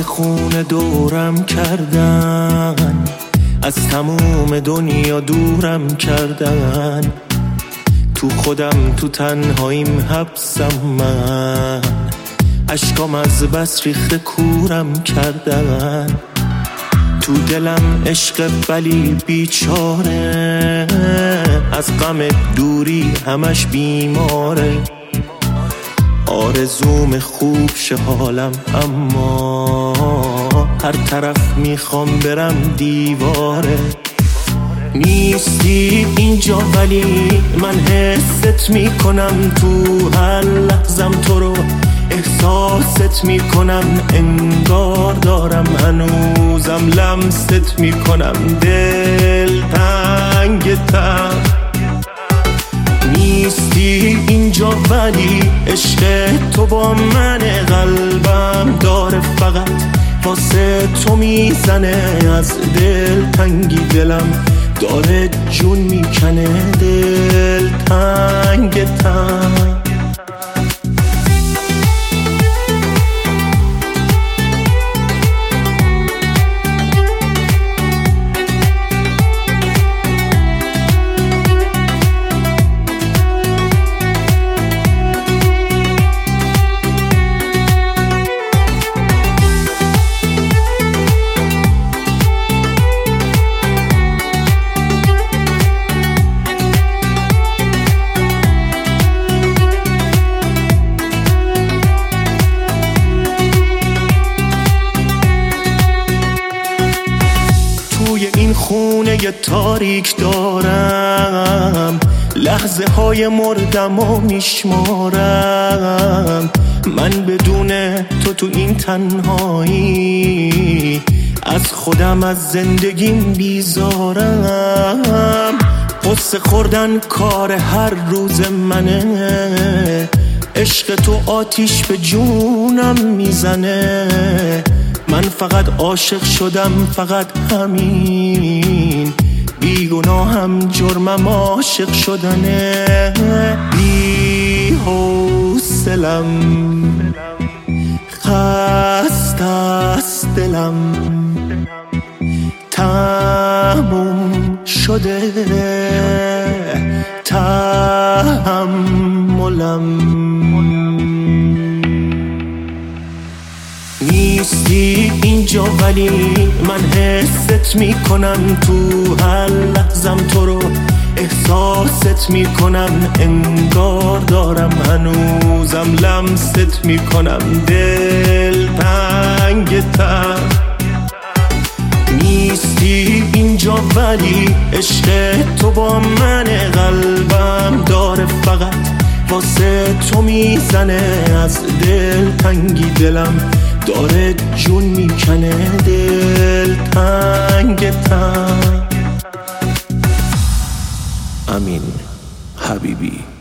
دریای خون دورم کردن، از تموم دنیا دورم کردن. تو خودم تو تنهاییم حبسم من، اشکام از بس ریخته کورم کردن. تو دلم عشق ولی بیچاره، از غم دوری همش بیماره. آرزوم خوب شه حالم، اما هر طرف میخوام برم دیواره. نیستی اینجا ولی من حست میکنم، تو هر لحظم تو رو احساست میکنم. انگار دارم هنوزم لمست میکنم، دل تنگ تر. نیستی اینجا ولی عشق تو با من، قلبم داره فقط واسه تو میزنه. از دل تنگی دلم داره جون میکنه، دل تنگ تر. این خونه تاریک دارم، لحظه های مردم و میشمارم. من بدون تو این تنهایی، از خودم از زندگیم بیزارم. قصه خوردن کار هر روز منه، عشق تو آتیش به جونم میزنه. من فقط عاشق شدم، فقط همین. بیگناهم جرمم عاشق شدنه. بی حوصلم، خسته است دلم، تموم شده تحملم. نیستی اینجا ولی من حست میکنم، تو هر لحظم تو رو احساست میکنم. انگار دارم هنوزم لمست میکنم، دل تنگ تر. نیستی اینجا ولی عشق تو با من، قلبم داره فقط واسه تو میزنه. از دل تنگی دلم داره جون میکنه، دل تنگ تر. امین حبیبی.